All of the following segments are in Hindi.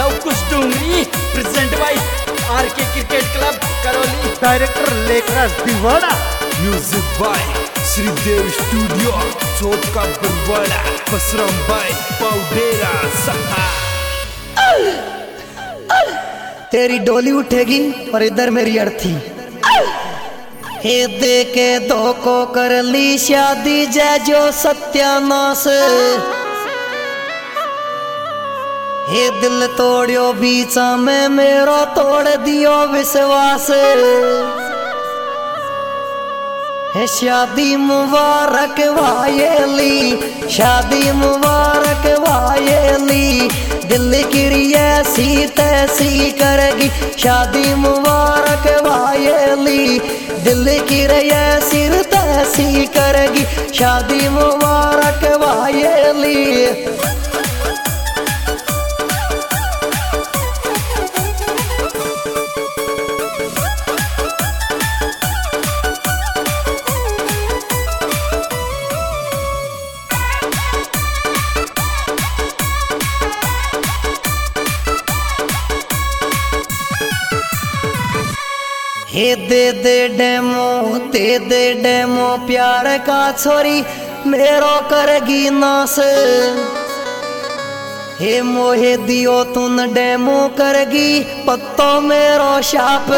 Lavkush Dungri present by RK cricket club Karauli. Director Lekhraj Diwada. Music by Shridev studio Chauth ka Barwara. Basram bye पाउडेरा सहा। तेरी डोली उठेगी और इधर मेरी अर्थी। हे दे के दो को कर ली शादी जय जो सत्यानाश। हे दिल तोड़ियो बीचा में मेरो तोड़ दियो विश्वास। हे शादी मुबारक वायली, शादी मुबारक वायली। दिल की ऐसी तैसी करेगी शादी मुबारक वायली। दिल की ऐसी तैसी करेगी शादी मुबारक वायली। हे दे डेमो दे डेमो प्यार का छोरी मेरो करगी नास। हे मोहे दियो तुन डेमो करगी पत्तो मेरो शाप।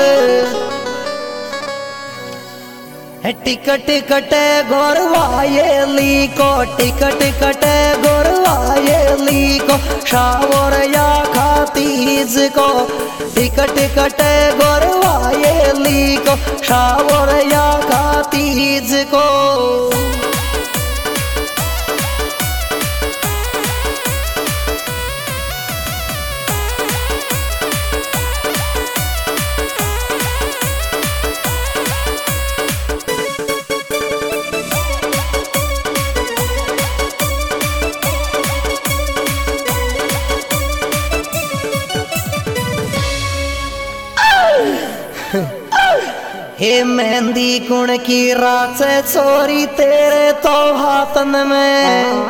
हे टिकट कटे गोरवायली को, टिकट कटे गोरवायली को। शावर या खातीज को टिकट कटे गोरवायली को। शावर या खातीज को। हे मेहंदी कुण की रात से चोरी तेरे तो हाथन में।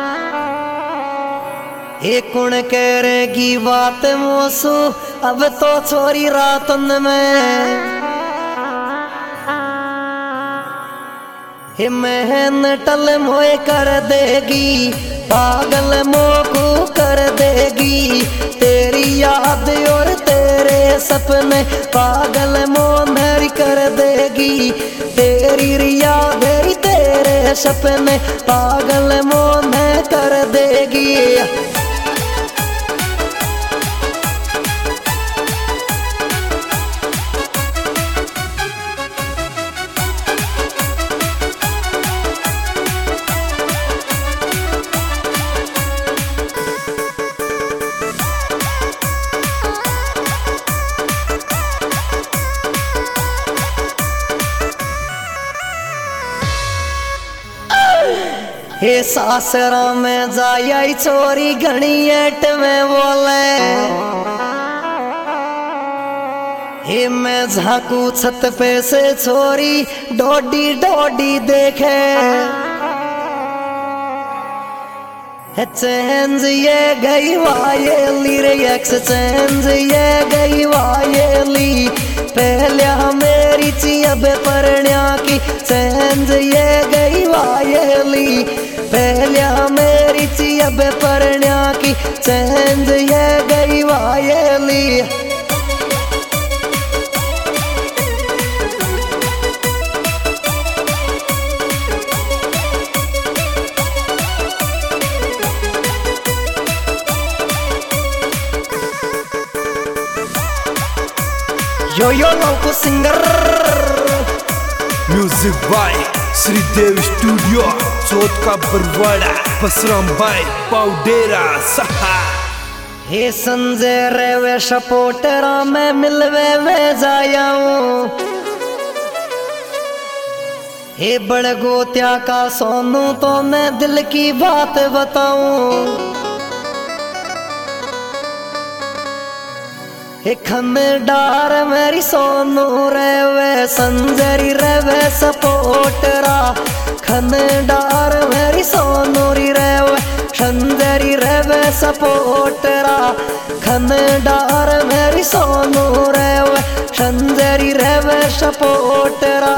हे कुण करेगी बात मोसू अब तो चोरी रातन में। हे महन टल मोए कर देगी पागल मोकू कर देगी। तेरी याद और तेरे सपने पागल मोनरी कर देगी। तेरी याद तेरे सपने पागल मोन कर देगी। हे सासरा में जाई चोरी घनी एट में बोले। हे मैं झाकू छत पे से छोरी डोडी डोडी देखे। चेंज ये गई वायली रे एक्सचेंज ये गई वायली। पहले मेरी चियब परण्या की चेंज ये गई वायली। पहले मेरी चियब परण्या की चेंज ये गई वायली। यो Lavkush singer. Music by Shridev studio Chauth ka Barwara. Basram bye पाउडेरा सहा। हे संजय रेवे सपोर्टरा में मिलवे में जायाऊं। हे बड़गोत्या का सोनू तो मैं दिल की बात बताऊं। हे खनडार मेरी सोनू रेवे संजरी रेवे सपोर्टरा। खनडार मेरी सोनू रेवे संजरी रेवे सपोटरा खन डार मेरी सोनू रेवे संजरी रेवे सपोटरा।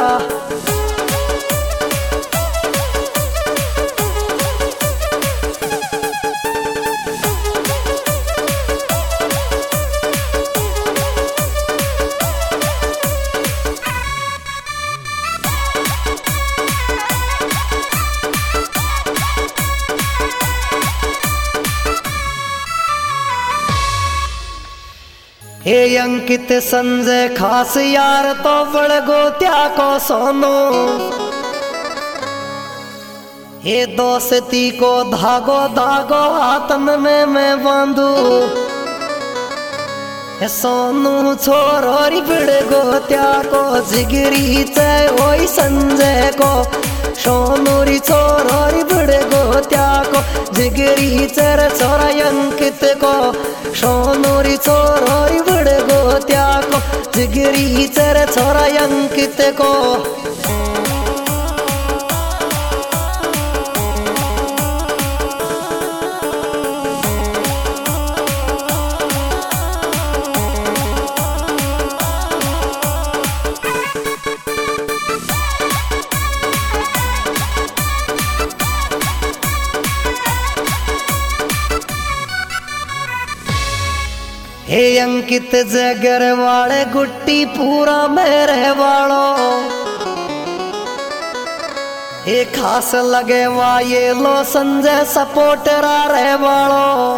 हे अंकित संजय खास यार तो बड़गो त्या को सोनो हे दोस्ती को धागो धागो आत्म में मैं बांधू हे सोनू छोरोरी बड़गो त्या को जिगरी चाय ओई संजय को सोनूरी छोरोरी बड़गो त्या को जिगरी चर छोरा अंकित को सोनूरी छोरोरी बड़गो त्या को जिगरी चर छोरा अंकित को। हे अंकित जगर वाले गुट्टी पूरा मेरे वालो हे खास लगे वा ये लो संजय सपोर्टरा रे वालो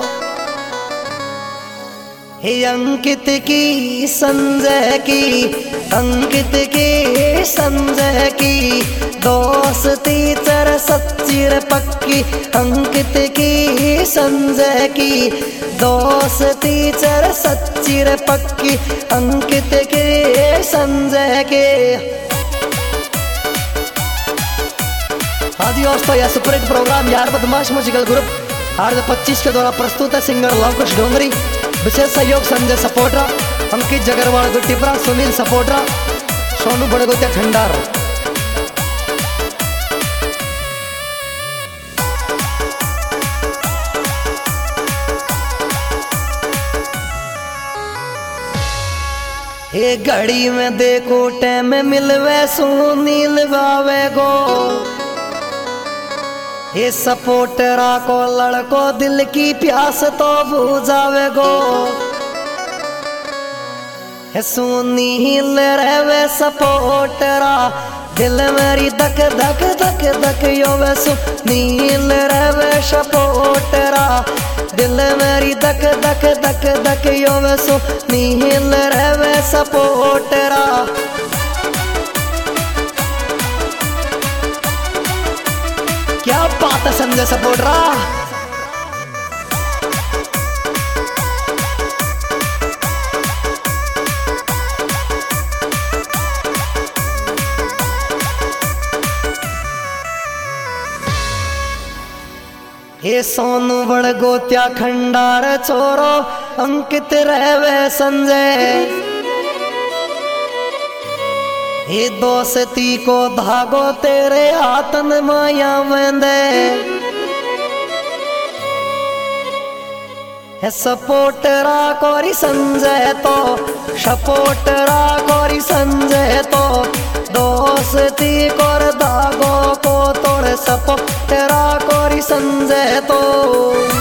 हे अंकित की संजय की अंकित की संजय की दोस्ती चर सच्ची रे पक्की अंकित की संजय की दोस्ती चर सच्ची रे पक्की अंकित के संजय के। हाँ जी दोस्तों, यह सुपरहिट प्रोग्राम यार बदमाश म्यूजिकल ग्रुप 2025 के द्वारा प्रस्तुत है। सिंगर लवकुश डोंगरी, विशेष सहयोग संजय सपोटरा, अंकित जगरवाल गुट्टीपुरा, सुनील सपोटरा, सोनू बड़गोतिया खंडार। ये घड़ी में देखो टाइम मिलवे सुनील बावे गो ये सपोटरा को लड़को दिल की प्यास तो बुझावे गो ये सुनील रहवे सपोटरा दिल मेरी धक धक धक धक यो वे सुनील रहवे सपोटरा दिल मेरी धक धक धक धक यो वे सुनील रहवे सपोटरा। क्या बात है संजय सपोटरा। हे सोनू बड़गोतिया खंडार छोरो अंकित रहवे संजय हे दोस्ती को धागो तेरे हाथन माया वेंदे हे सपोटरा कोरी संजय तो सपोटरा कोरी संजय तो दोस्ती कोर धागो को तोड़ सपोटरा कोरी संजय तो।